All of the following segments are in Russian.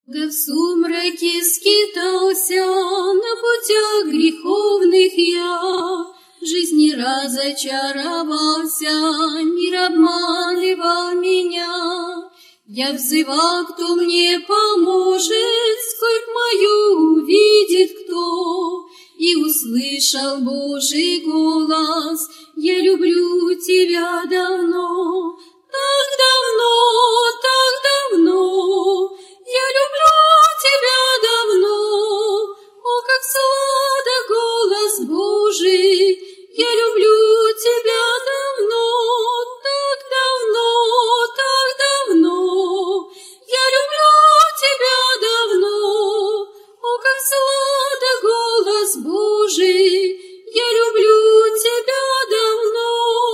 В сумраке скитался, на путях греховных я, жизни разочаровался, мир обманывал меня. Я взывал, кто мне поможет, скорбь мою увидит кто, и услышал Божий голос: я люблю тебя давно, так давно, так давно. Я люблю тебя давно, о, как сладок голос Божий. Я люблю тебя давно, так давно, так давно. Я люблю тебя давно, о, как сладок голос Божий. Я люблю тебя давно.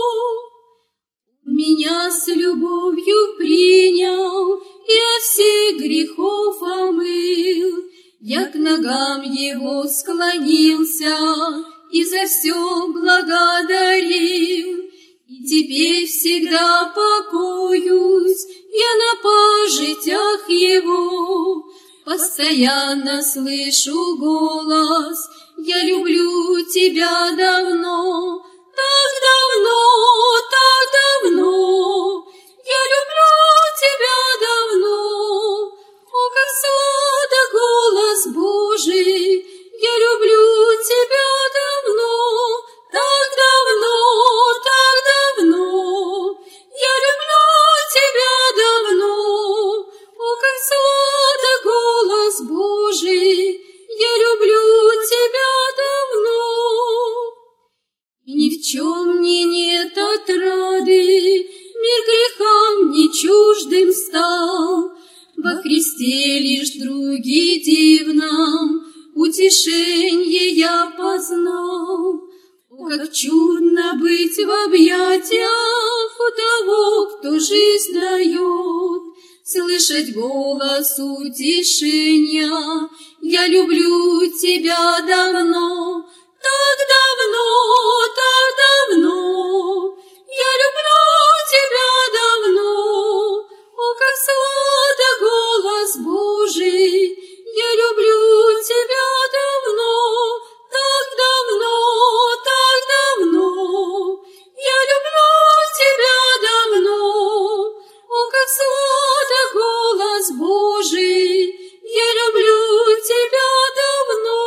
Меня с любовью принял и от всех грехов омыл. Я к ногам его склонился и за все благодарил. И теперь всегда покоюсь я на пажитях его. Постоянно слышу голос: я люблю тебя давно, так давно, так давно. Я люблю тебя давно, о, как сладок голос Божий. Я люблю тебя давно, так давно, так давно. Я люблю тебя давно, о, как сладок голос Божий. Я люблю тебя давно. И ни в чем мне нет отрады, мир грехам не чуждым стал. Во Христе лишь друге дивном утешенье я познал. О, как чудно быть в объятиях у того, кто жизнь дает, слышать голос утешения: я люблю тебя давно, так давно, так давно. Я люблю тебя давно, о, как сладок голос Божий. Я люблю тебя давно, так давно, так давно. Я люблю тебя давно, о, как сладок голос Божий. Я люблю тебя давно.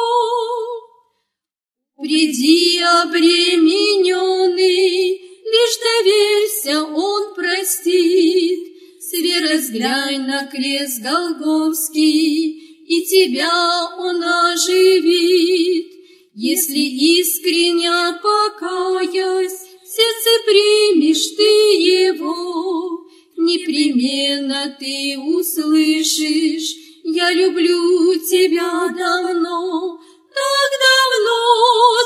Приди обремененный, лишь доверься, Он простит. С верой взглянь на крест Голгофский, и тебя Он оживит. Если искренне покаясь, в сердце примешь ты Его, непременно ты услышишь: я люблю тебя давно, так давно,